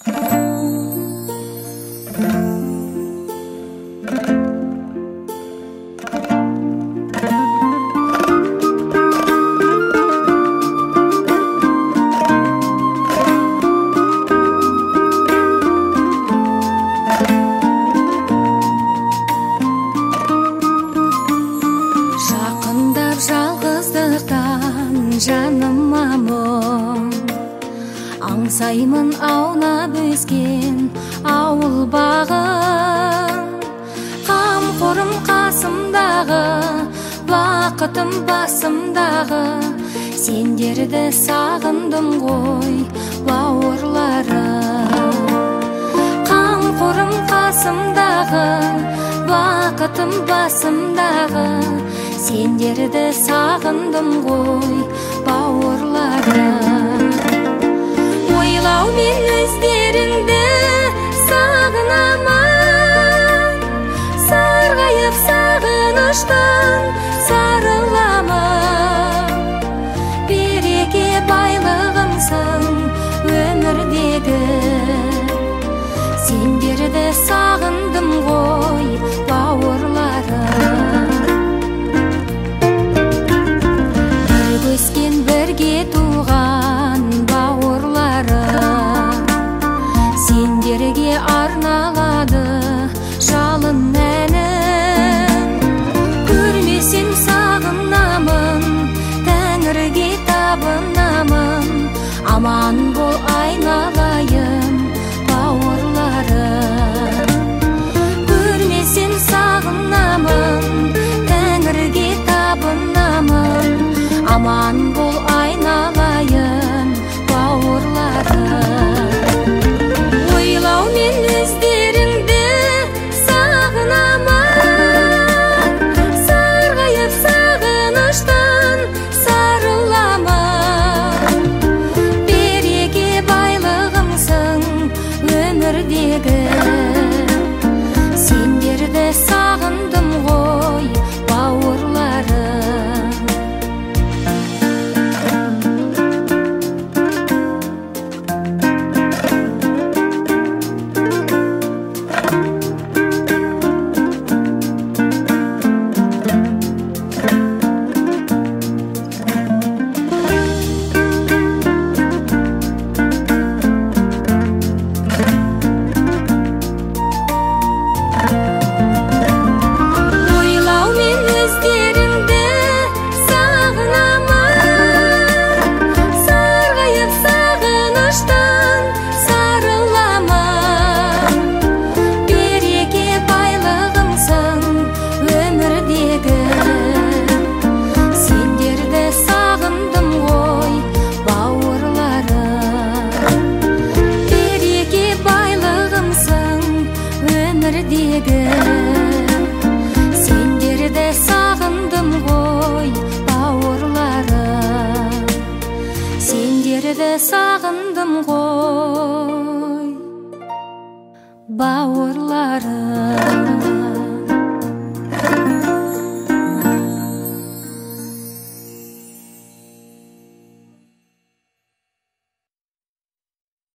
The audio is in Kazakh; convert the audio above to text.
Жаныма мұң аңсаймын аунап өскен ауыл бағын, қамқорым қасымдағы, бақытым басымдағы, сендерді сағындым ғой бауырларым. Қамқорым қасымдағы, бақытым басымдағы, сендерді сағындым ғой бауырларым. Ойлаумен өздеріңді сағынамын, сарғайып сағыныштан сарыламын. Береке байлығымсың өмірдегі, сендерді сағындым ғой бауырларым. Өскен бірге туған бауырларым, сендерге арналады жалын әнім. Көрмесем сағынамын, Тәңірге табынамын, аман бол айналайын бауырларым. Көрмесем сағынамын, Тәңірге табынамын, аман бол айналайын бауырларым. Ойлаумен өздеріңді сағынамын, сарғайып сағыныштан сарыламын. Береке байлығымсың өмірдегі, сендерді сағындым ғой бауырларым. Сендерді сағындым ғой бауырларым, сендерді сағындым ғой бауырларым.